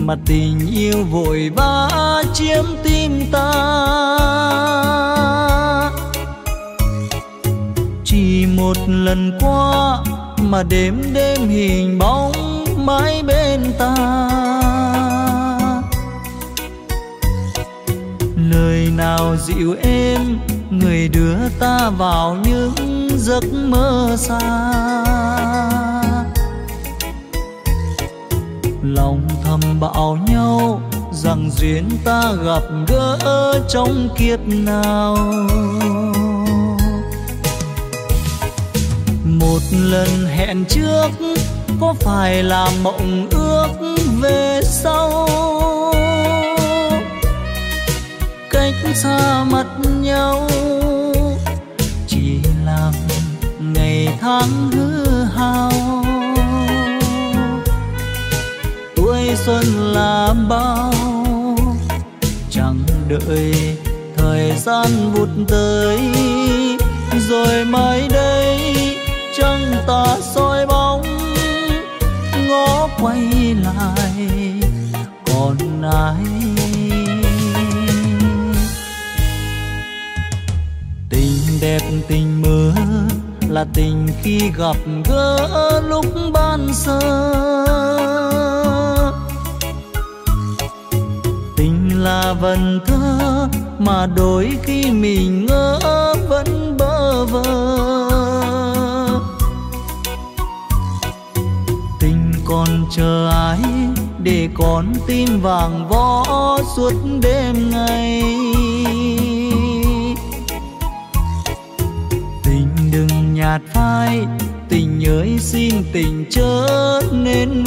mà tình yêu vội vã chiếm tim ta. Chỉ một lần qua mà đêm đêm hình bóng mãi bên ta. Lời nào dịu êm người đưa ta vào những giấc mơ xa. Lòng thầm bảo nhau rằng duyên ta gặp gỡ trong kiếp nào. Một lần hẹn trước có phải là mộng ước về sau. Cách xa mặt nhau chỉ làm ngày tháng hư hao. Tuổi xuân là bao, chẳng đợi thời gian vụt tới. Rồi mai đây trăng ta soi bóng, ngó quay lại còn ai. Tình đẹp tình mơ là tình khi gặp gỡ lúc ban sơ. Tình là vần thơ mà đôi khi mình ngỡ vẫn bơ vơ. Tình còn chờ ai để con tim vàng võ suốt đêm ngày. Tình đừng nhạt phai, tình ơi xin tình chớ nên